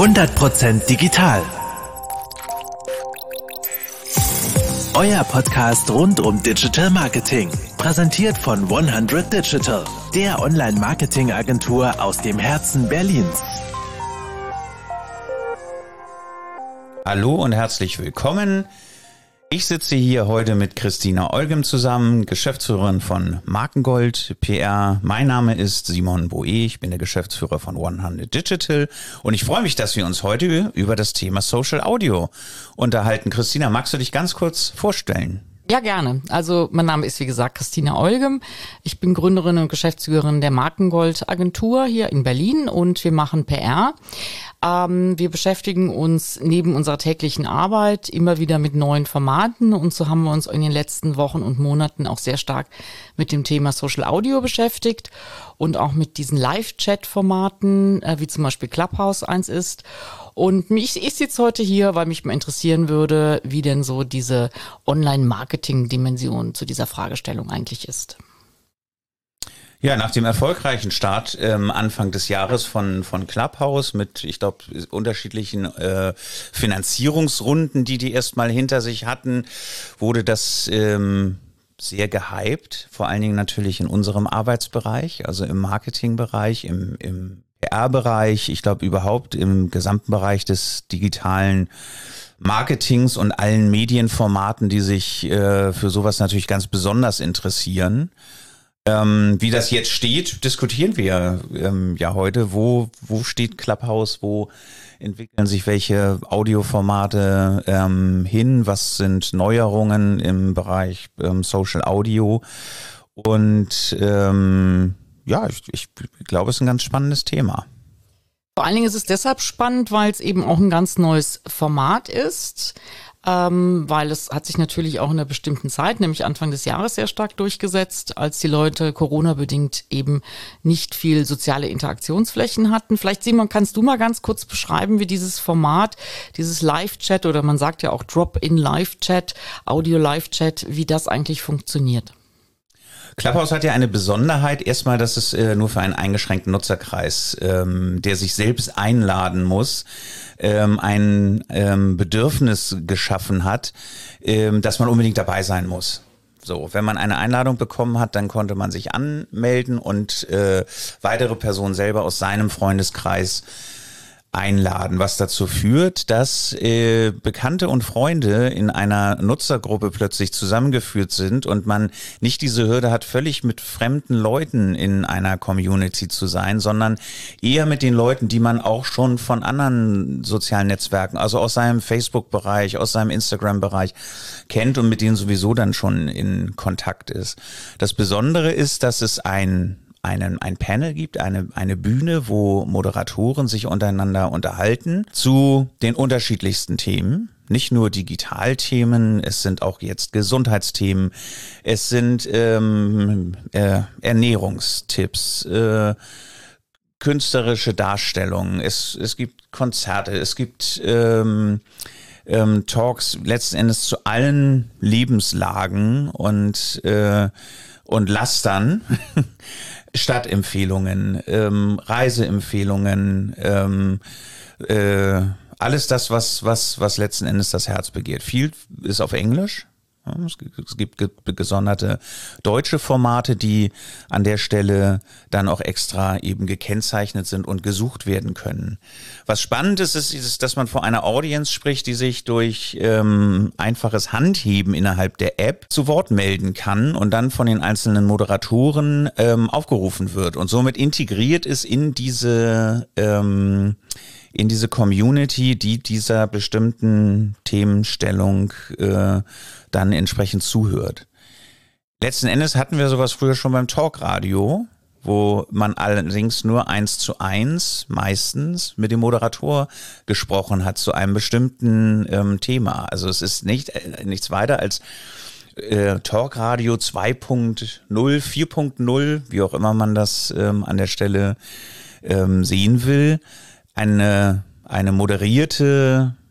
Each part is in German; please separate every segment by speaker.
Speaker 1: 100% digital. Euer Podcast rund um Digital Marketing. Präsentiert von 100 Digital, der Online-Marketing-Agentur aus dem Herzen Berlins.
Speaker 2: Hallo und herzlich willkommen. Ich sitze hier heute mit Christina Olgem zusammen, Geschäftsführerin von Markengold PR. Mein Name ist Simon Boe, ich bin der Geschäftsführer von 100 Digital und ich freue mich, dass wir uns heute über das Thema Social Audio unterhalten. Christina, magst du dich ganz kurz vorstellen?
Speaker 3: Ja, gerne. Also mein Name ist, wie gesagt, Christina Olgem. Ich bin Gründerin und Geschäftsführerin der Markengold Agentur hier in Berlin und wir machen PR. Wir beschäftigen uns neben unserer täglichen Arbeit immer wieder mit neuen Formaten und so haben wir uns in den letzten Wochen und Monaten auch sehr stark mit dem Thema Social Audio beschäftigt und auch mit diesen Live-Chat-Formaten, wie zum Beispiel Clubhouse eins ist. Und ich sitze heute hier, weil mich mal interessieren würde, wie denn so diese Online-Marketing-Dimension zu dieser Fragestellung eigentlich ist.
Speaker 2: Ja, nach dem erfolgreichen Start Anfang des Jahres von Clubhouse mit, ich glaube, unterschiedlichen Finanzierungsrunden, die erstmal hinter sich hatten, wurde das sehr gehypt, vor allen Dingen natürlich in unserem Arbeitsbereich, also im Marketingbereich, im PR-Bereich, ich glaube überhaupt im gesamten Bereich des digitalen Marketings und allen Medienformaten, die sich für sowas natürlich ganz besonders interessieren. Wie das jetzt steht, diskutieren wir ja heute. Wo steht Clubhouse? Wo entwickeln sich welche Audioformate hin? Was sind Neuerungen im Bereich Social Audio? Und ja, ich glaube, es ist ein ganz spannendes Thema.
Speaker 3: Vor allen Dingen ist es deshalb spannend, weil es eben auch ein ganz neues Format ist. Weil es hat sich natürlich auch in einer bestimmten Zeit, nämlich Anfang des Jahres, sehr stark durchgesetzt, als die Leute Corona-bedingt eben nicht viel soziale Interaktionsflächen hatten. Vielleicht, Simon, kannst du mal ganz kurz beschreiben, wie dieses Format, dieses Live-Chat oder man sagt ja auch Drop-in-Live-Chat, Audio-Live-Chat, wie das eigentlich funktioniert?
Speaker 2: Clubhouse hat ja eine Besonderheit. Erstmal, dass es nur für einen eingeschränkten Nutzerkreis, der sich selbst einladen muss, ein Bedürfnis geschaffen hat, dass man unbedingt dabei sein muss. So, wenn man eine Einladung bekommen hat, dann konnte man sich anmelden und weitere Personen selber aus seinem Freundeskreis einladen, was dazu führt, dass Bekannte und Freunde in einer Nutzergruppe plötzlich zusammengeführt sind und man nicht diese Hürde hat, völlig mit fremden Leuten in einer Community zu sein, sondern eher mit den Leuten, die man auch schon von anderen sozialen Netzwerken, also aus seinem Facebook-Bereich, aus seinem Instagram-Bereich kennt und mit denen sowieso dann schon in Kontakt ist. Das Besondere ist, dass es ein Panel gibt, eine Bühne, wo Moderatoren sich untereinander unterhalten zu den unterschiedlichsten Themen. Nicht nur Digitalthemen, es sind auch jetzt Gesundheitsthemen, es sind Ernährungstipps, künstlerische Darstellungen, es gibt Konzerte, es gibt Talks letzten Endes zu allen Lebenslagen und Lastern. Stadtempfehlungen, Reiseempfehlungen, alles das, was letzten Endes das Herz begehrt. Viel ist auf Englisch. Es gibt gesonderte deutsche Formate, die an der Stelle dann auch extra eben gekennzeichnet sind und gesucht werden können. Was spannend ist, dass man vor einer Audience spricht, die sich durch einfaches Handheben innerhalb der App zu Wort melden kann und dann von den einzelnen Moderatoren aufgerufen wird und somit integriert ist in diese Community, die dieser bestimmten Themenstellung dann entsprechend zuhört. Letzten Endes hatten wir sowas früher schon beim Talkradio, wo man allerdings nur 1:1 meistens mit dem Moderator gesprochen hat zu einem bestimmten Thema. Also es ist nichts weiter als Talkradio 2.0, 4.0, wie auch immer man das an der Stelle sehen will. Ein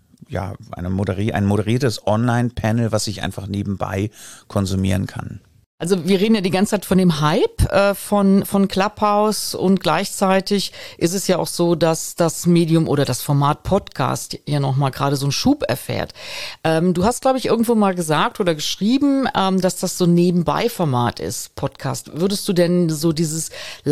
Speaker 2: moderiertes Online-Panel, was ich einfach nebenbei konsumieren kann.
Speaker 3: Also wir reden ja die ganze Zeit von dem Hype von Clubhouse und gleichzeitig ist es ja auch so, dass das Medium oder das Format Podcast ja nochmal gerade so einen Schub erfährt. Du hast, glaube ich, irgendwo mal gesagt oder geschrieben, dass das so ein Nebenbei-Format ist, Podcast. Würdest du denn so dieses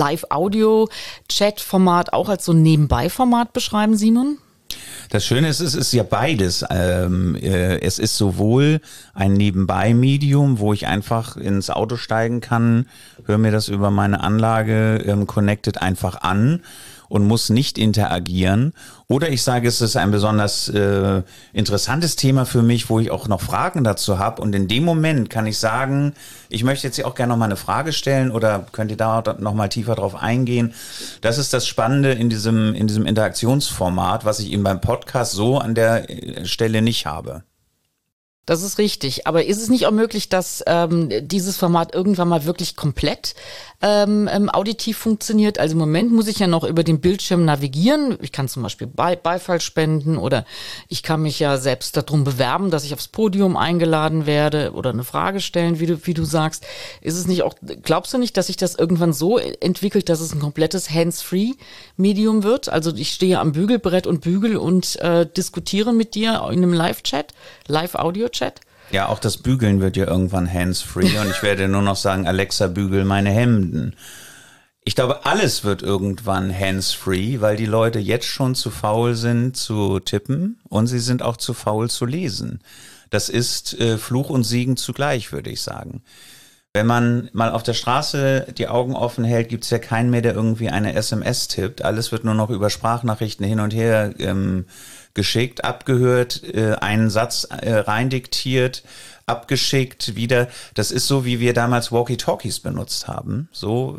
Speaker 3: Live-Audio-Chat-Format auch als so ein Nebenbei-Format beschreiben, Simon?
Speaker 2: Das Schöne ist, es ist ja beides. Es ist sowohl ein Nebenbei-Medium, wo ich einfach ins Auto steigen kann, höre mir das über meine Anlage connected einfach an und muss nicht interagieren. Oder ich sage, es ist ein besonders interessantes Thema für mich, wo ich auch noch Fragen dazu habe. Und in dem Moment kann ich sagen, ich möchte jetzt hier auch gerne noch mal eine Frage stellen oder könnt ihr da noch mal tiefer drauf eingehen. Das ist das Spannende in diesem Interaktionsformat, was ich eben beim Podcast so an der Stelle nicht habe.
Speaker 3: Das ist richtig. Aber ist es nicht auch möglich, dass dieses Format irgendwann mal wirklich komplett auditiv funktioniert? Also im Moment muss ich ja noch über den Bildschirm navigieren. Ich kann zum Beispiel Beifall spenden oder ich kann mich ja selbst darum bewerben, dass ich aufs Podium eingeladen werde oder eine Frage stellen, wie du sagst. Ist es nicht auch, glaubst du nicht, dass sich das irgendwann so entwickelt, dass es ein komplettes Hands-free-Medium wird? Also ich stehe am Bügelbrett und bügel und diskutiere mit dir in einem Live-Chat, Live-Audio-Chat?
Speaker 2: Ja, auch das Bügeln wird ja irgendwann hands-free und ich werde nur noch sagen, Alexa, bügel meine Hemden. Ich glaube, alles wird irgendwann hands-free, weil die Leute jetzt schon zu faul sind zu tippen und sie sind auch zu faul zu lesen. Das ist Fluch und Segen zugleich, würde ich sagen. Wenn man mal auf der Straße die Augen offen hält, gibt es ja keinen mehr, der irgendwie eine SMS tippt. Alles wird nur noch über Sprachnachrichten hin und her geschickt, abgehört, einen Satz reindiktiert, abgeschickt, wieder. Das ist so, wie wir damals Walkie-Talkies benutzt haben. So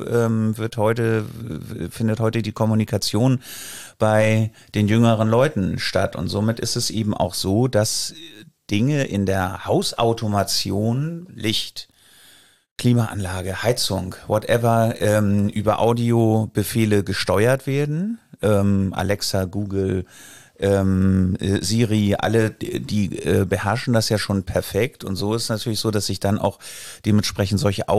Speaker 2: findet heute die Kommunikation bei den jüngeren Leuten statt. Und somit ist es eben auch so, dass Dinge in der Hausautomation, Licht, Klimaanlage, Heizung, whatever, über Audiobefehle gesteuert werden. Alexa, Google, Siri, alle, die beherrschen das ja schon perfekt. Und so ist es natürlich so, dass sich dann auch dementsprechend solche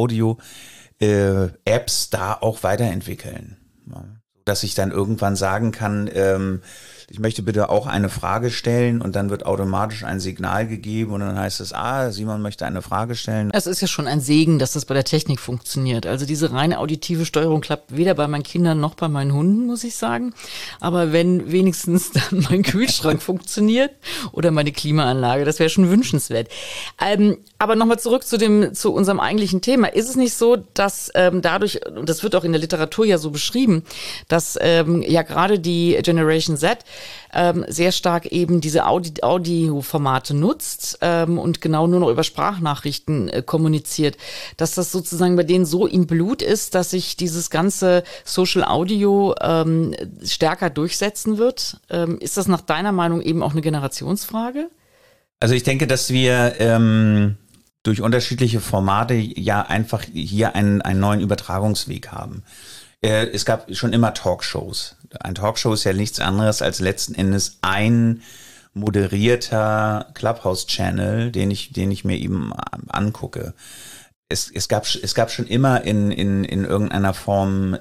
Speaker 2: Audio-Apps da auch weiterentwickeln. Ja. Dass ich dann irgendwann sagen kann, ich möchte bitte auch eine Frage stellen und dann wird automatisch ein Signal gegeben und dann heißt es, Simon möchte eine Frage stellen.
Speaker 3: Es ist ja schon ein Segen, dass das bei der Technik funktioniert. Also diese reine auditive Steuerung klappt weder bei meinen Kindern noch bei meinen Hunden, muss ich sagen. Aber wenn wenigstens dann mein Kühlschrank funktioniert oder meine Klimaanlage, das wäre schon wünschenswert. Aber nochmal zurück zu unserem eigentlichen Thema. Ist es nicht so, dass dadurch, und das wird auch in der Literatur ja so beschrieben, dass ja gerade die Generation Z sehr stark eben diese Audioformate nutzt und genau nur noch über Sprachnachrichten kommuniziert, dass das sozusagen bei denen so im Blut ist, dass sich dieses ganze Social Audio stärker durchsetzen wird. Ist das nach deiner Meinung eben auch eine Generationsfrage?
Speaker 2: Also ich denke, dass wir durch unterschiedliche Formate ja einfach hier einen neuen Übertragungsweg haben. Es gab schon immer Talkshows. Ein Talkshow ist ja nichts anderes als letzten Endes ein moderierter Clubhouse-Channel, den ich mir eben angucke. Es gab schon immer in irgendeiner Form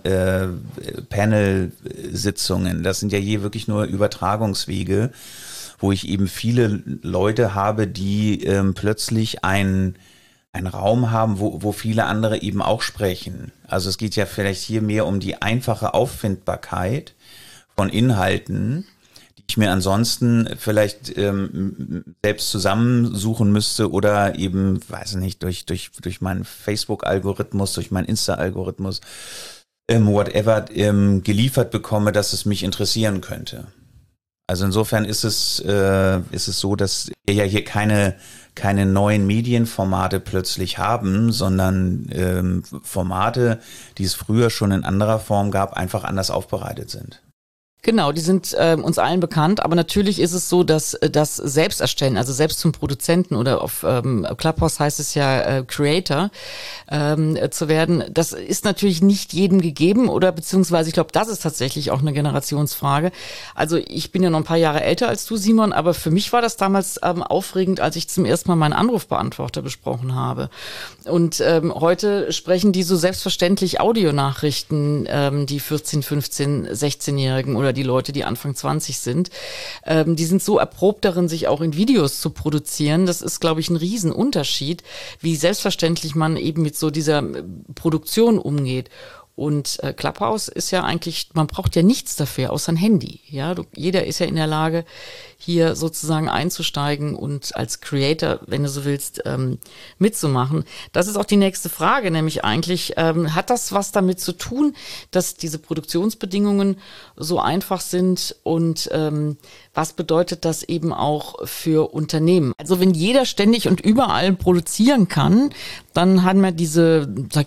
Speaker 2: Panel-Sitzungen. Das sind ja hier wirklich nur Übertragungswege, wo ich eben viele Leute habe, die plötzlich einen Raum haben, wo viele andere eben auch sprechen. Also es geht ja vielleicht hier mehr um die einfache Auffindbarkeit von Inhalten, die ich mir ansonsten vielleicht selbst zusammensuchen müsste oder eben, weiß nicht, durch meinen Facebook-Algorithmus, durch meinen Insta-Algorithmus, whatever, geliefert bekomme, dass es mich interessieren könnte. Also insofern ist es so, dass wir ja hier keine neuen Medienformate plötzlich haben, sondern Formate, die es früher schon in anderer Form gab, einfach anders aufbereitet sind.
Speaker 3: Genau, die sind uns allen bekannt, aber natürlich ist es so, dass das selbst erstellen, also selbst zum Produzenten oder auf Clubhouse heißt es ja Creator zu werden, das ist natürlich nicht jedem gegeben oder beziehungsweise ich glaube, das ist tatsächlich auch eine Generationsfrage. Also ich bin ja noch ein paar Jahre älter als du, Simon, aber für mich war das damals aufregend, als ich zum ersten Mal meinen Anrufbeantworter besprochen habe. Und heute sprechen die so selbstverständlich Audionachrichten, die 14, 15, 16-Jährigen oder die Leute, die Anfang 20 sind. Die sind so erprobt darin, sich auch in Videos zu produzieren. Das ist, glaube ich, ein Riesenunterschied, wie selbstverständlich man eben mit so dieser Produktion umgeht. Und Clubhouse ist ja eigentlich, man braucht ja nichts dafür, außer ein Handy. Ja, jeder ist ja in der Lage, hier sozusagen einzusteigen und als Creator, wenn du so willst, mitzumachen. Das ist auch die nächste Frage, nämlich eigentlich, hat das was damit zu tun, dass diese Produktionsbedingungen so einfach sind und was bedeutet das eben auch für Unternehmen? Also wenn jeder ständig und überall produzieren kann, dann haben wir diese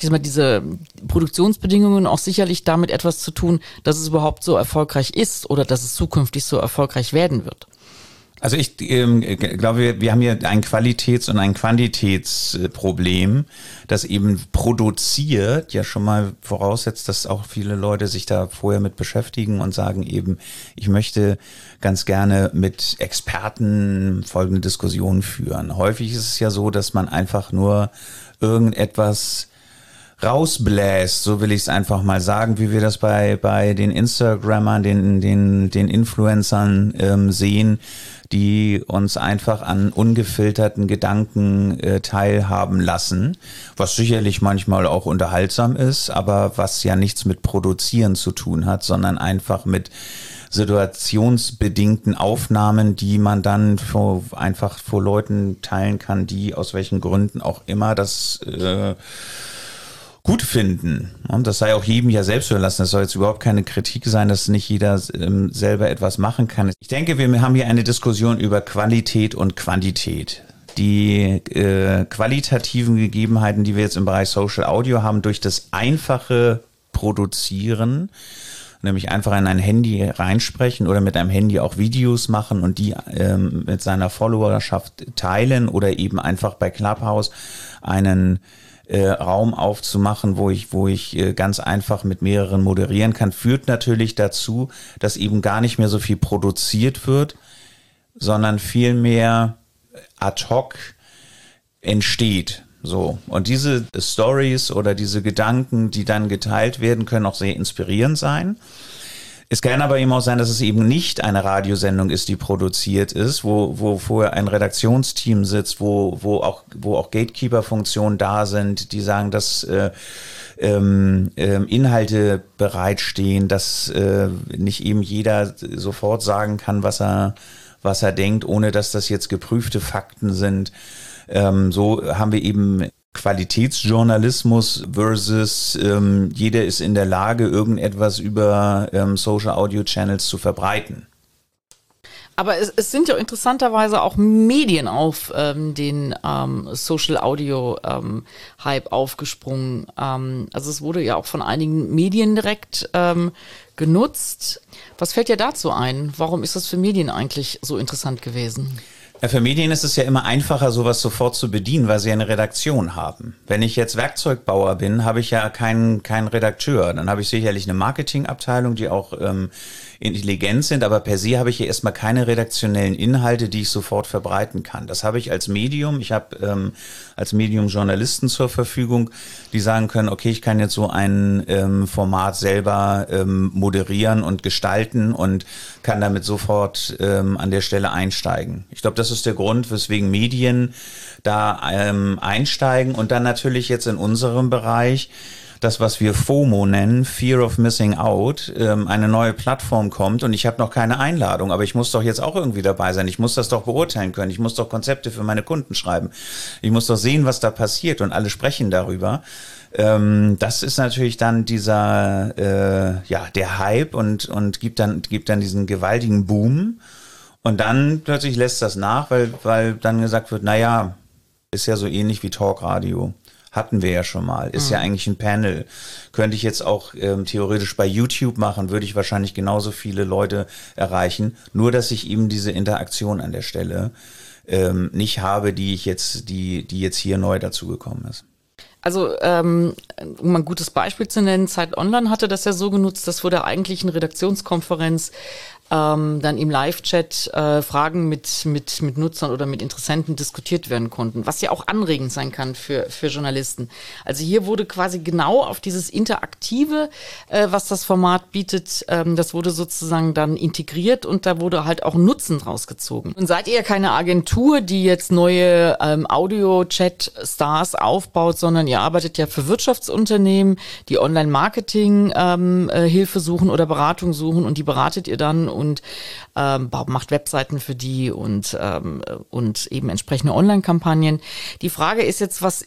Speaker 3: Produktionsbedingungen auch sicherlich damit etwas zu tun, dass es überhaupt so erfolgreich ist oder dass es zukünftig so erfolgreich werden wird.
Speaker 2: Also ich glaube, wir haben hier ein Qualitäts- und ein Quantitätsproblem, das eben produziert, ja schon mal voraussetzt, dass auch viele Leute sich da vorher mit beschäftigen und sagen eben, ich möchte ganz gerne mit Experten folgende Diskussionen führen. Häufig ist es ja so, dass man einfach nur irgendetwas rausbläst, so will ich es einfach mal sagen, wie wir das bei den Instagrammern, den Influencern sehen, die uns einfach an ungefilterten Gedanken teilhaben lassen, was sicherlich manchmal auch unterhaltsam ist, aber was ja nichts mit Produzieren zu tun hat, sondern einfach mit situationsbedingten Aufnahmen, die man dann einfach vor Leuten teilen kann, die aus welchen Gründen auch immer das gut finden. Und das sei auch jedem ja selbst überlassen. Das soll jetzt überhaupt keine Kritik sein, dass nicht jeder selber etwas machen kann. Ich denke, wir haben hier eine Diskussion über Qualität und Quantität. Die qualitativen Gegebenheiten, die wir jetzt im Bereich Social Audio haben, durch das einfache Produzieren, nämlich einfach in ein Handy reinsprechen oder mit einem Handy auch Videos machen und die mit seiner Followerschaft teilen oder eben einfach bei Clubhouse einen Raum aufzumachen, wo ich ganz einfach mit mehreren moderieren kann, führt natürlich dazu, dass eben gar nicht mehr so viel produziert wird, sondern viel mehr ad hoc entsteht. So. Und diese Stories oder diese Gedanken, die dann geteilt werden, können auch sehr inspirierend sein. Es kann aber eben auch sein, dass es eben nicht eine Radiosendung ist, die produziert ist, wo vorher ein Redaktionsteam sitzt, wo auch Gatekeeper-Funktionen da sind, die sagen, dass Inhalte bereitstehen, dass nicht eben jeder sofort sagen kann, was er denkt, ohne dass das jetzt geprüfte Fakten sind. So haben wir eben Qualitätsjournalismus versus jeder ist in der Lage, irgendetwas über Social Audio Channels zu verbreiten.
Speaker 3: Aber es sind ja interessanterweise auch Medien auf den Social Audio Hype aufgesprungen. Also es wurde ja auch von einigen Medien direkt genutzt. Was fällt dir dazu ein? Warum ist das für Medien eigentlich so interessant gewesen?
Speaker 2: Ja, für Medien ist es ja immer einfacher, sowas sofort zu bedienen, weil sie eine Redaktion haben. Wenn ich jetzt Werkzeugbauer bin, habe ich ja keinen Redakteur. Dann habe ich sicherlich eine Marketingabteilung, die auch intelligent sind, aber per se habe ich hier erstmal keine redaktionellen Inhalte, die ich sofort verbreiten kann. Das habe ich als Medium. Ich habe als Medium Journalisten zur Verfügung, die sagen können, okay, ich kann jetzt so ein Format selber moderieren und gestalten und kann damit sofort an der Stelle einsteigen. Ich glaube, das ist der Grund, weswegen Medien da einsteigen und dann natürlich jetzt in unserem Bereich das, was wir FOMO nennen, Fear of Missing Out, eine neue Plattform kommt und ich habe noch keine Einladung, aber ich muss doch jetzt auch irgendwie dabei sein. Ich muss das doch beurteilen können. Ich muss doch Konzepte für meine Kunden schreiben. Ich muss doch sehen, was da passiert und alle sprechen darüber. Das ist natürlich dann dieser, der Hype und gibt dann diesen gewaltigen Boom. Und dann plötzlich lässt das nach, weil dann gesagt wird, naja, ist ja so ähnlich wie Talkradio. Hatten wir ja schon mal. Ist ja eigentlich ein Panel. Könnte ich jetzt auch theoretisch bei YouTube machen, würde ich wahrscheinlich genauso viele Leute erreichen. Nur, dass ich eben diese Interaktion an der Stelle nicht habe, die jetzt hier neu dazugekommen ist.
Speaker 3: Also, um ein gutes Beispiel zu nennen, Zeit Online hatte das ja so genutzt, dass vor der eigentlichen Redaktionskonferenz dann im Live-Chat Fragen mit Nutzern oder mit Interessenten diskutiert werden konnten, was ja auch anregend sein kann für Journalisten. Also hier wurde quasi genau auf dieses Interaktive, was das Format bietet, das wurde sozusagen dann integriert und da wurde halt auch Nutzen draus gezogen. Und seid ihr keine Agentur, die jetzt neue Audio-Chat-Stars aufbaut, sondern ihr arbeitet ja für Wirtschaftsunternehmen, die Online-Marketing Hilfe suchen oder Beratung suchen und die beratet ihr dann und macht Webseiten für die und eben entsprechende Online-Kampagnen. Die Frage ist jetzt, was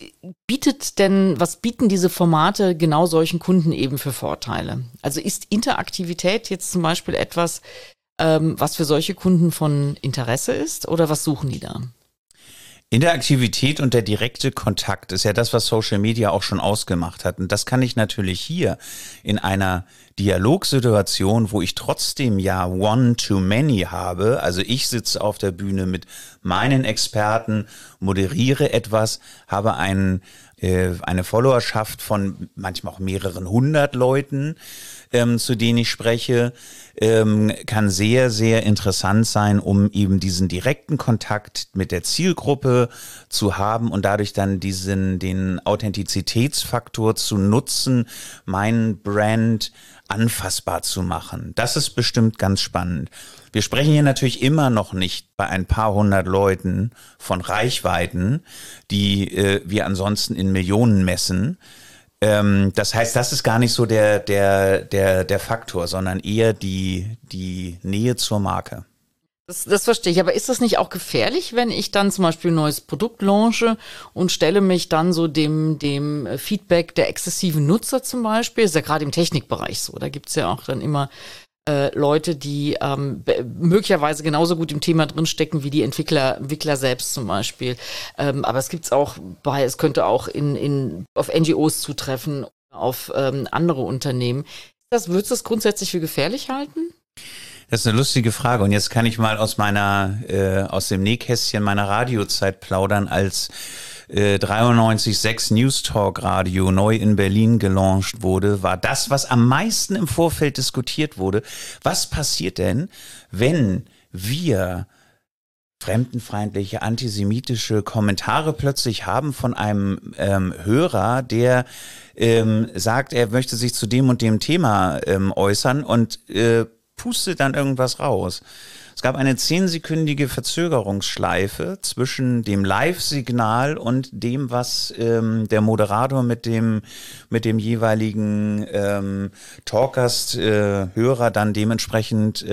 Speaker 3: bieten diese Formate genau solchen Kunden eben für Vorteile? Also ist Interaktivität jetzt zum Beispiel etwas, was für solche Kunden von Interesse ist oder was suchen die da?
Speaker 2: Interaktivität und der direkte Kontakt ist ja das, was Social Media auch schon ausgemacht hat. Und das kann ich natürlich hier in einer Dialogsituation, wo ich trotzdem ja One-to-Many habe, also ich sitze auf der Bühne mit meinen Experten, moderiere etwas, habe eine Followerschaft von manchmal auch mehreren hundert Leuten, zu denen ich spreche, kann sehr, sehr interessant sein, um eben diesen direkten Kontakt mit der Zielgruppe zu haben und dadurch dann den Authentizitätsfaktor zu nutzen, meinen Brand anfassbar zu machen. Das ist bestimmt ganz spannend. Wir sprechen hier natürlich immer noch nicht bei ein paar hundert Leuten von Reichweiten, die wir ansonsten in Millionen messen. Das heißt, das ist gar nicht so der Faktor, sondern eher die Nähe zur Marke.
Speaker 3: Das verstehe ich, aber ist das nicht auch gefährlich, wenn ich dann zum Beispiel ein neues Produkt launche und stelle mich dann so dem Feedback der exzessiven Nutzer zum Beispiel, ist ja gerade im Technikbereich so, da gibt's ja auch dann immer Leute, die möglicherweise genauso gut im Thema drinstecken wie die Entwickler selbst zum Beispiel. Aber es gibt's auch es könnte auch auf NGOs zutreffen, auf andere Unternehmen. Würdest du das grundsätzlich für gefährlich halten?
Speaker 2: Das ist eine lustige Frage. Und jetzt kann ich mal aus dem Nähkästchen meiner Radiozeit plaudern, als 93.6 News Talk Radio neu in Berlin gelauncht wurde, war das, was am meisten im Vorfeld diskutiert wurde. Was passiert denn, wenn wir fremdenfeindliche, antisemitische Kommentare plötzlich haben von einem Hörer, der sagt, er möchte sich zu dem und dem Thema äußern und pustet dann irgendwas raus. Es gab eine 10-sekündige Verzögerungsschleife zwischen dem Live-Signal und dem, was der Moderator mit dem jeweiligen Talkgast-Hörer dann dementsprechend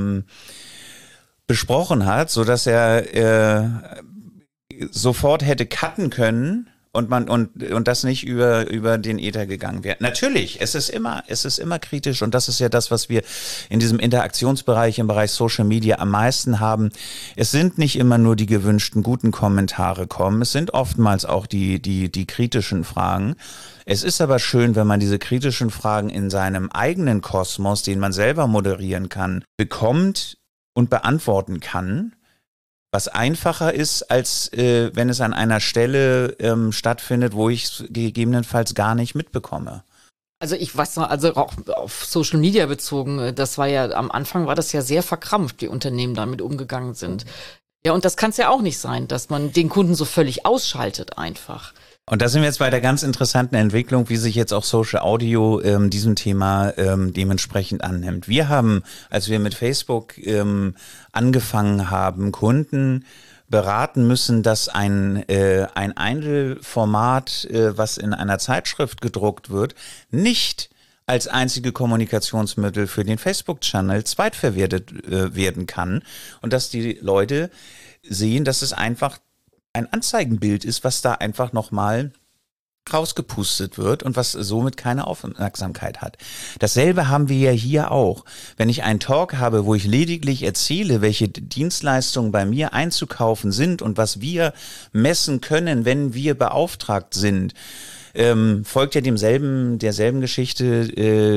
Speaker 2: besprochen hat, sodass er sofort hätte cutten können und das nicht über den Äther gegangen wäre. Natürlich, es ist immer kritisch und das ist ja das, was wir in diesem Interaktionsbereich, im Bereich Social Media am meisten haben. Es sind nicht immer nur die gewünschten guten Kommentare kommen, es sind oftmals auch die kritischen Fragen. Es ist aber schön, wenn man diese kritischen Fragen in seinem eigenen Kosmos, den man selber moderieren kann, bekommt und beantworten kann. Was einfacher ist, als wenn es an einer Stelle stattfindet, wo ich es gegebenenfalls gar nicht mitbekomme.
Speaker 3: Also ich weiß noch, also auch auf Social Media bezogen, das war ja, am Anfang war das ja sehr verkrampft, wie Unternehmen damit umgegangen sind. Ja, und das kann es ja auch nicht sein, dass man den Kunden so völlig ausschaltet einfach.
Speaker 2: Und da sind wir jetzt bei der ganz interessanten Entwicklung, wie sich jetzt auch Social Audio diesem Thema dementsprechend annimmt. Wir haben, als wir mit Facebook angefangen haben, Kunden beraten müssen, dass ein Einzelformat, was in einer Zeitschrift gedruckt wird, nicht als einzige Kommunikationsmittel für den Facebook-Channel zweitverwertet werden kann und dass die Leute sehen, dass es einfach ein Anzeigenbild ist, was da einfach nochmal rausgepustet wird und was somit keine Aufmerksamkeit hat. Dasselbe haben wir ja hier auch. Wenn ich einen Talk habe, wo ich lediglich erzähle, welche Dienstleistungen bei mir einzukaufen sind und was wir messen können, wenn wir beauftragt sind, folgt ja derselben Geschichte,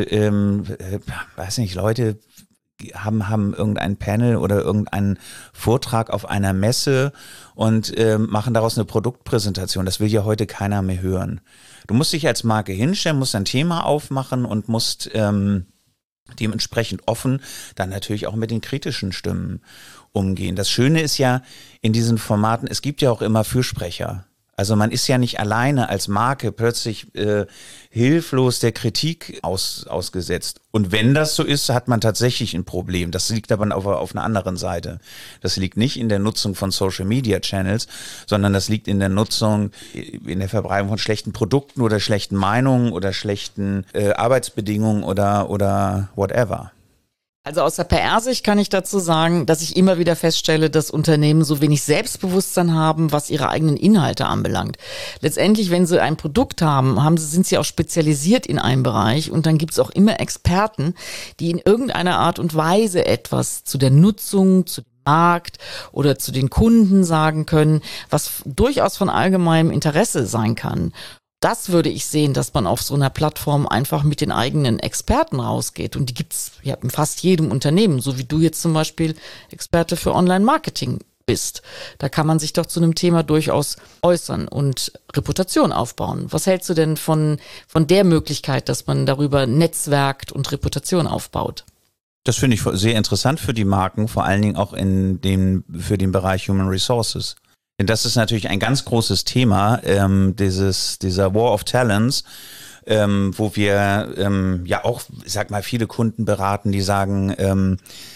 Speaker 2: weiß nicht, Leute haben irgendein Panel oder irgendeinen Vortrag auf einer Messe und machen daraus eine Produktpräsentation. Das will ja heute keiner mehr hören. Du musst dich als Marke hinstellen, musst ein Thema aufmachen und musst dementsprechend offen dann natürlich auch mit den kritischen Stimmen umgehen. Das Schöne ist ja in diesen Formaten, es gibt ja auch immer Fürsprecher. Also man ist ja nicht alleine als Marke plötzlich hilflos der Kritik ausgesetzt. Und wenn das so ist, hat man tatsächlich ein Problem. Das liegt aber auf einer anderen Seite. Das liegt nicht in der Nutzung von Social Media Channels, sondern das liegt in der Nutzung, in der Verbreitung von schlechten Produkten oder schlechten Meinungen oder schlechten Arbeitsbedingungen oder whatever.
Speaker 3: Also aus der PR-Sicht kann ich dazu sagen, dass ich immer wieder feststelle, dass Unternehmen so wenig Selbstbewusstsein haben, was ihre eigenen Inhalte anbelangt. Letztendlich, wenn sie ein Produkt haben, sind sie auch spezialisiert in einem Bereich und dann gibt es auch immer Experten, die in irgendeiner Art und Weise etwas zu der Nutzung, zu dem Markt oder zu den Kunden sagen können, was durchaus von allgemeinem Interesse sein kann. Das würde ich sehen, dass man auf so einer Plattform einfach mit den eigenen Experten rausgeht. Und die gibt's ja in fast jedem Unternehmen, so wie du jetzt zum Beispiel Experte für Online-Marketing bist. Da kann man sich doch zu einem Thema durchaus äußern und Reputation aufbauen. Was hältst du denn von der Möglichkeit, dass man darüber netzwerkt und Reputation aufbaut?
Speaker 2: Das finde ich sehr interessant für die Marken, vor allen Dingen auch für den Bereich Human Resources. Denn das ist natürlich ein ganz großes Thema, dieser War of Talents, wo wir ja auch, ich sag mal, viele Kunden beraten, die sagen,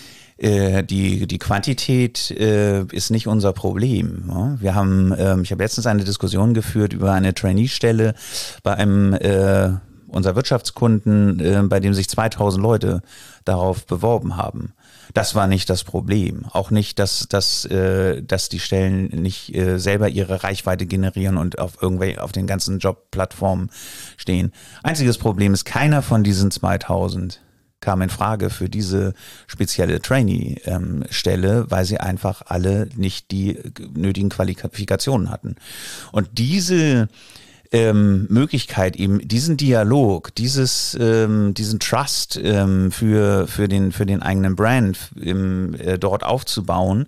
Speaker 2: die Quantität ist nicht unser Problem. Ja? Ich habe letztens eine Diskussion geführt über eine Trainee-Stelle bei einem unserer Wirtschaftskunden, bei dem sich 2000 Leute darauf beworben haben. Das war nicht das Problem. Auch nicht, dass die Stellen nicht selber ihre Reichweite generieren und auf den ganzen Jobplattformen stehen. Einziges Problem ist, keiner von diesen 2000 kam in Frage für diese spezielle Trainee-Stelle, weil sie einfach alle nicht die nötigen Qualifikationen hatten. Und diese Möglichkeit, eben diesen Dialog, diesen Trust für den eigenen Brand dort aufzubauen,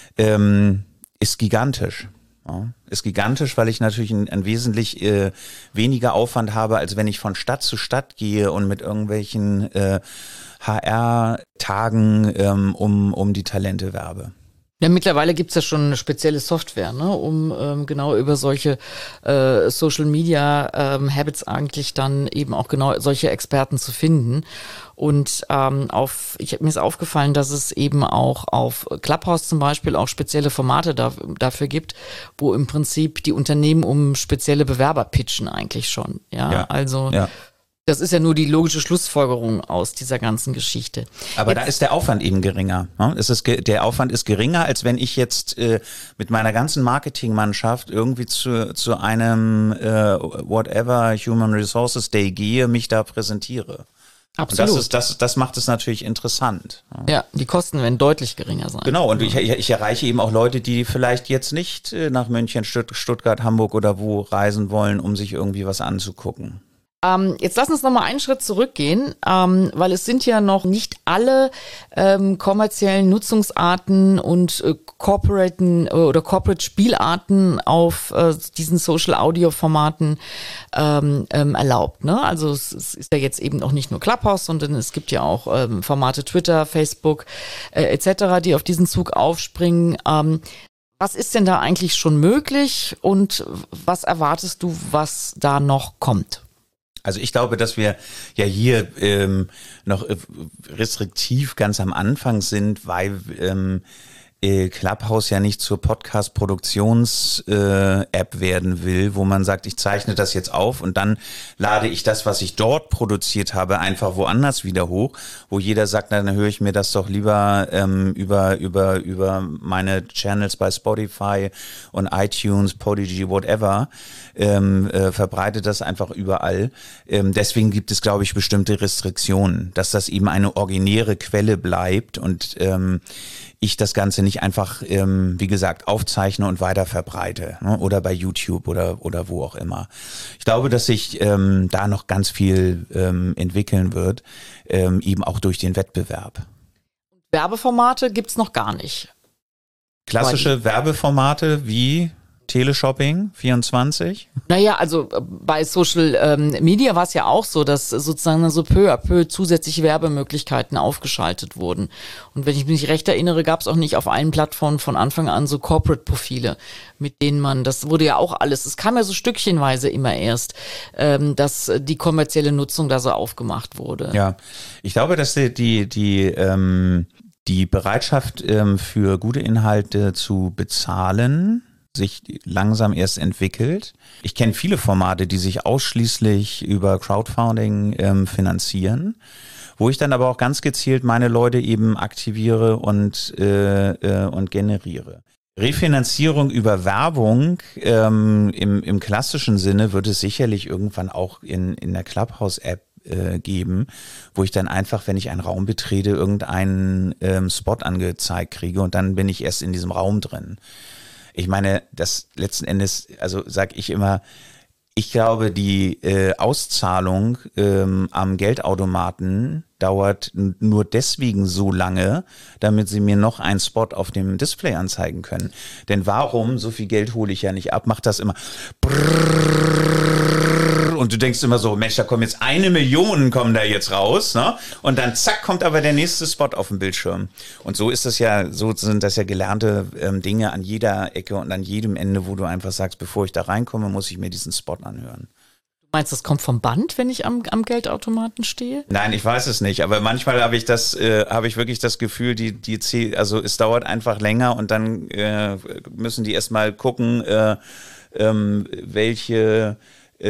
Speaker 2: ist gigantisch. Ja, ist gigantisch, weil ich natürlich ein wesentlich weniger Aufwand habe, als wenn ich von Stadt zu Stadt gehe und mit irgendwelchen HR-Tagen um die Talente werbe.
Speaker 3: Ja, mittlerweile gibt's ja schon eine spezielle Software, ne, um genau über solche Social Media Habits eigentlich dann eben auch genau solche Experten zu finden. Und mir ist aufgefallen, dass es eben auch auf Clubhouse zum Beispiel auch spezielle Formate dafür gibt, wo im Prinzip die Unternehmen um spezielle Bewerber pitchen eigentlich schon. Ja. Also das ist ja nur die logische Schlussfolgerung aus dieser ganzen Geschichte.
Speaker 2: Aber da ist der Aufwand eben geringer. Der Aufwand ist geringer, als wenn ich jetzt mit meiner ganzen Marketingmannschaft irgendwie zu einem whatever Human Resources Day gehe, mich da präsentiere.
Speaker 3: Absolut.
Speaker 2: Und das macht es natürlich interessant.
Speaker 3: Ja, die Kosten werden deutlich geringer sein.
Speaker 2: Genau, und ich erreiche eben auch Leute, die vielleicht jetzt nicht nach München, Stuttgart, Hamburg oder wo reisen wollen, um sich irgendwie was anzugucken.
Speaker 3: Jetzt lass uns noch mal einen Schritt zurückgehen, weil es sind ja noch nicht alle kommerziellen Nutzungsarten und Corporate Spielarten auf diesen Social-Audio-Formaten erlaubt. Ne? Also es ist ja jetzt eben auch nicht nur Clubhouse, sondern es gibt ja auch Formate Twitter, Facebook etc., die auf diesen Zug aufspringen. Was ist denn da eigentlich schon möglich und was erwartest du, was da noch kommt?
Speaker 2: Also ich glaube, dass wir ja hier noch restriktiv ganz am Anfang sind, weil Clubhouse ja nicht zur Podcast-Produktions-App werden will, wo man sagt, ich zeichne das jetzt auf und dann lade ich das, was ich dort produziert habe, einfach woanders wieder hoch, wo jeder sagt, na, dann höre ich mir das doch lieber über meine Channels bei Spotify und iTunes, Podigy, whatever, verbreitet das einfach überall. Deswegen gibt es, glaube ich, bestimmte Restriktionen, dass das eben eine originäre Quelle bleibt und ich das Ganze nicht einfach, wie gesagt, aufzeichne und weiter verbreite, ne? Oder bei YouTube oder wo auch immer. Ich glaube, dass sich da noch ganz viel entwickeln wird, eben auch durch den Wettbewerb.
Speaker 3: Werbeformate gibt's noch gar nicht.
Speaker 2: Klassische Werbeformate wie Teleshopping 24?
Speaker 3: Naja, also bei Social Media war es ja auch so, dass sozusagen so peu à peu zusätzliche Werbemöglichkeiten aufgeschaltet wurden. Und wenn ich mich recht erinnere, gab es auch nicht auf allen Plattformen von Anfang an so Corporate-Profile, mit denen man, das wurde ja auch alles, es kam ja so stückchenweise immer erst, dass die kommerzielle Nutzung da so aufgemacht wurde.
Speaker 2: Ja, ich glaube, dass die Bereitschaft für gute Inhalte zu bezahlen sich langsam erst entwickelt. Ich kenne viele Formate, die sich ausschließlich über Crowdfunding finanzieren, wo ich dann aber auch ganz gezielt meine Leute eben aktiviere und generiere. Refinanzierung über Werbung im klassischen Sinne wird es sicherlich irgendwann auch in der Clubhouse-App geben, wo ich dann einfach, wenn ich einen Raum betrete, irgendeinen Spot angezeigt kriege und dann bin ich erst in diesem Raum drin. Ich meine, das letzten Endes, also sage ich immer, ich glaube, die Auszahlung am Geldautomaten dauert nur deswegen so lange, damit sie mir noch einen Spot auf dem Display anzeigen können. Denn warum, so viel Geld hole ich ja nicht ab, macht das immer und du denkst immer so, Mensch, da kommen jetzt 1 Million kommen da jetzt raus, ne? Und dann zack, kommt aber der nächste Spot auf dem Bildschirm. Und so ist das ja, so sind das ja gelernte Dinge an jeder Ecke und an jedem Ende, wo du einfach sagst, bevor ich da reinkomme, muss ich mir diesen Spot anhören.
Speaker 3: Du meinst, das kommt vom Band, wenn ich am Geldautomaten stehe?
Speaker 2: Nein, ich weiß es nicht, aber manchmal habe ich wirklich das Gefühl, also es dauert einfach länger und dann müssen die erstmal gucken, welche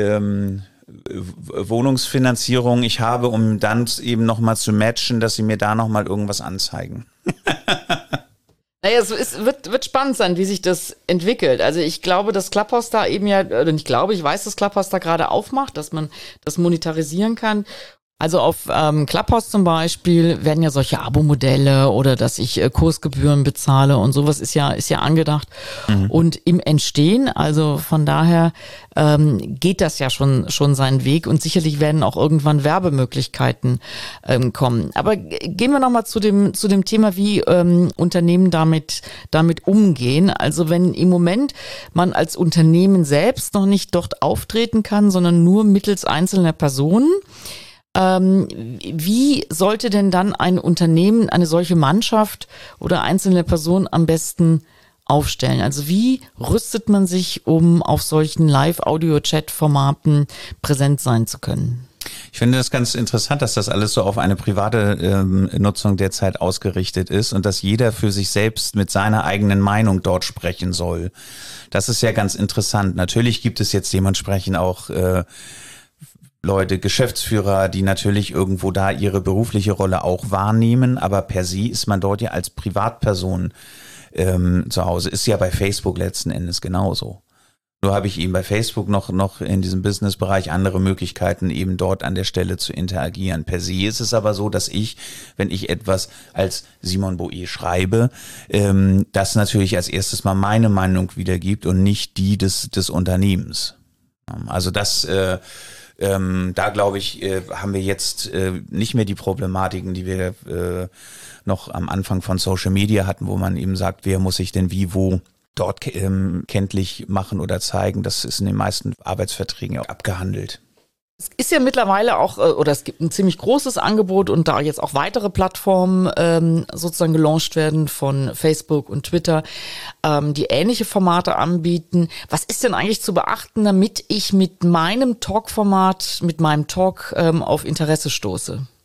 Speaker 2: Wohnungsfinanzierung ich habe, um dann eben nochmal zu matchen, dass sie mir da nochmal irgendwas anzeigen.
Speaker 3: Naja, es wird spannend sein, wie sich das entwickelt. Also ich glaube, dass Clubhouse da eben ich weiß, dass Clubhouse da gerade aufmacht, dass man das monetarisieren kann. Also auf Clubhouse zum Beispiel werden ja solche Abo-Modelle oder dass ich Kursgebühren bezahle und sowas ist ja angedacht und im Entstehen. Also von daher geht das ja schon seinen Weg und sicherlich werden auch irgendwann Werbemöglichkeiten kommen. Aber gehen wir nochmal zu dem Thema, wie Unternehmen damit umgehen. Also wenn im Moment man als Unternehmen selbst noch nicht dort auftreten kann, sondern nur mittels einzelner Personen, wie sollte denn dann ein Unternehmen eine solche Mannschaft oder einzelne Personen am besten aufstellen? Also wie rüstet man sich, um auf solchen Live-Audio-Chat-Formaten präsent sein zu können?
Speaker 2: Ich finde das ganz interessant, dass das alles so auf eine private Nutzung derzeit ausgerichtet ist und dass jeder für sich selbst mit seiner eigenen Meinung dort sprechen soll. Das ist ja ganz interessant. Natürlich gibt es jetzt dementsprechend auch Leute, Geschäftsführer, die natürlich irgendwo da ihre berufliche Rolle auch wahrnehmen, aber per se ist man dort ja als Privatperson zu Hause. Ist ja bei Facebook letzten Endes genauso. Nur habe ich eben bei Facebook noch in diesem Businessbereich andere Möglichkeiten, eben dort an der Stelle zu interagieren. Per se ist es aber so, dass wenn ich etwas als Simon Boe schreibe, das natürlich als erstes mal meine Meinung wiedergibt und nicht die des Unternehmens. Also da glaube ich, haben wir jetzt nicht mehr die Problematiken, die wir noch am Anfang von Social Media hatten, wo man eben sagt, wer muss sich denn wie wo dort kenntlich machen oder zeigen. Das ist in den meisten Arbeitsverträgen auch abgehandelt.
Speaker 3: Es ist ja mittlerweile auch, oder es gibt ein ziemlich großes Angebot und da jetzt auch weitere Plattformen sozusagen gelauncht werden von Facebook und Twitter, die ähnliche Formate anbieten. Was ist denn eigentlich zu beachten, damit ich mit meinem Talk-Format, mit meinem Talk auf Interesse stoße?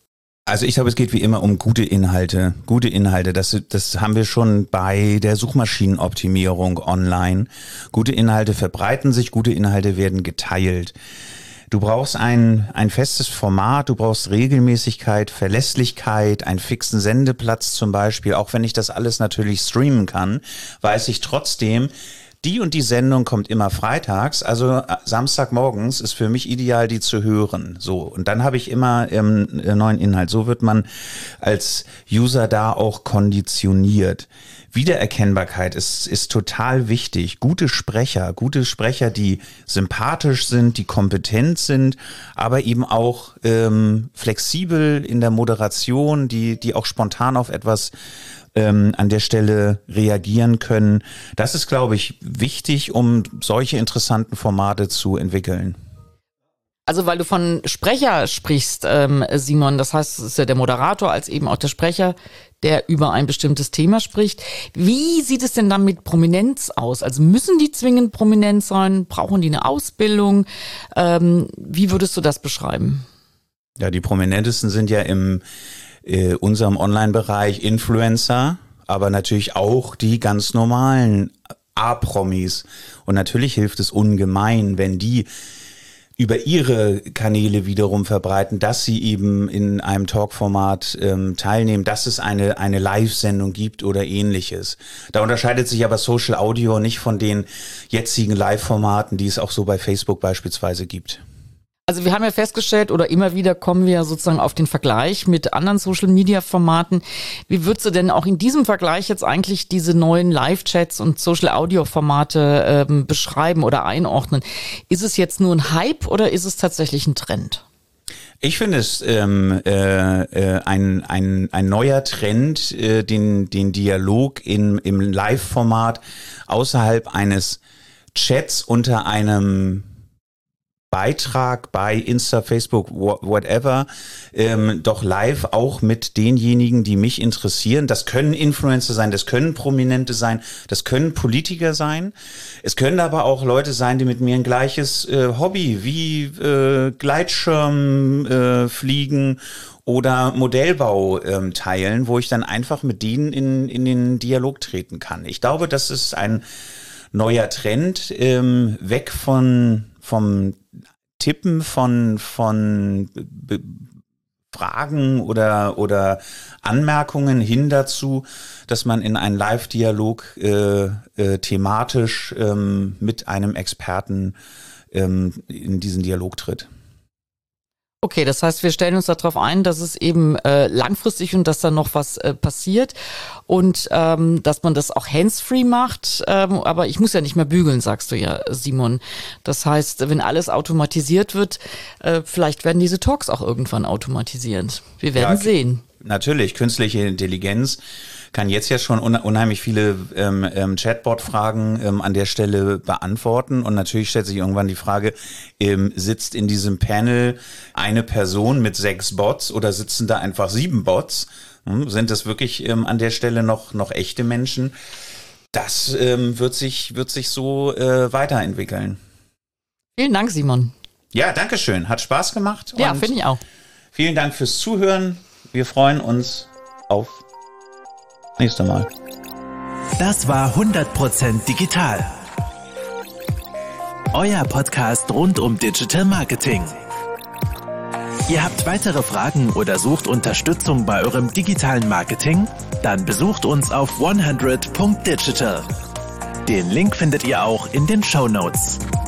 Speaker 2: Also ich glaube, es geht wie immer um gute Inhalte. Gute Inhalte, das haben wir schon bei der Suchmaschinenoptimierung online. Gute Inhalte verbreiten sich, gute Inhalte werden geteilt. Du brauchst ein festes Format, du brauchst Regelmäßigkeit, Verlässlichkeit, einen fixen Sendeplatz zum Beispiel. Auch wenn ich das alles natürlich streamen kann, weiß ich trotzdem, die und die Sendung kommt immer freitags, also Samstagmorgens ist für mich ideal, die zu hören. So, und dann habe ich immer neuen Inhalt. So wird man als User da auch konditioniert. Wiedererkennbarkeit ist total wichtig. Gute Sprecher, die sympathisch sind, die kompetent sind, aber eben auch flexibel in der Moderation, die auch spontan auf etwas an der Stelle reagieren können. Das ist, glaube ich, wichtig, um solche interessanten Formate zu entwickeln.
Speaker 3: Also weil du von Sprecher sprichst, Simon, das heißt, es ist ja der Moderator als eben auch der Sprecher, der über ein bestimmtes Thema spricht. Wie sieht es denn dann mit Prominenz aus? Also müssen die zwingend prominent sein? Brauchen die eine Ausbildung? Wie würdest du das beschreiben?
Speaker 2: Ja, die Prominentesten sind ja im unserem Online-Bereich Influencer, aber natürlich auch die ganz normalen A-Promis. Und natürlich hilft es ungemein, wenn die über ihre Kanäle wiederum verbreiten, dass sie eben in einem Talkformat teilnehmen, dass es eine Live-Sendung gibt oder ähnliches. Da unterscheidet sich aber Social Audio nicht von den jetzigen Live-Formaten, die es auch so bei Facebook beispielsweise gibt.
Speaker 3: Also wir haben ja festgestellt, oder immer wieder kommen wir sozusagen auf den Vergleich mit anderen Social-Media-Formaten. Wie würdest du denn auch in diesem Vergleich jetzt eigentlich diese neuen Live-Chats und Social-Audio-Formate beschreiben oder einordnen? Ist es jetzt nur ein Hype oder ist es tatsächlich ein Trend?
Speaker 2: Ich finde es ein neuer Trend, den Dialog im Live-Format außerhalb eines Chats unter einem Beitrag bei Insta, Facebook, whatever, doch live auch mit denjenigen, die mich interessieren. Das können Influencer sein, das können Prominente sein, das können Politiker sein. Es können aber auch Leute sein, die mit mir ein gleiches Hobby wie Gleitschirm fliegen oder Modellbau teilen, wo ich dann einfach mit denen in den Dialog treten kann. Ich glaube, das ist ein neuer Trend, weg vom Tippen von Fragen oder Anmerkungen hin dazu, dass man in einen Live-Dialog thematisch mit einem Experten in diesen Dialog tritt.
Speaker 3: Okay, das heißt, wir stellen uns darauf ein, dass es eben langfristig und dass da noch was passiert und dass man das auch hands-free macht. Aber ich muss ja nicht mehr bügeln, sagst du ja, Simon. Das heißt, wenn alles automatisiert wird, vielleicht werden diese Talks auch irgendwann automatisiert. Wir werden sehen.
Speaker 2: Natürlich, künstliche Intelligenz kann jetzt ja schon unheimlich viele Chatbot-Fragen an der Stelle beantworten. Und natürlich stellt sich irgendwann die Frage, sitzt in diesem Panel eine Person mit 6 Bots oder sitzen da einfach 7 Bots? Sind das wirklich an der Stelle noch echte Menschen? Das wird sich so weiterentwickeln.
Speaker 3: Vielen Dank, Simon.
Speaker 2: Ja, danke schön. Hat Spaß gemacht.
Speaker 3: Ja, finde ich auch.
Speaker 2: Vielen Dank fürs Zuhören. Wir freuen uns auf nächste Mal.
Speaker 1: Das war 100% digital. Euer Podcast rund um Digital Marketing. Ihr habt weitere Fragen oder sucht Unterstützung bei eurem digitalen Marketing? Dann besucht uns auf 100.digital. Den Link findet ihr auch in den Shownotes.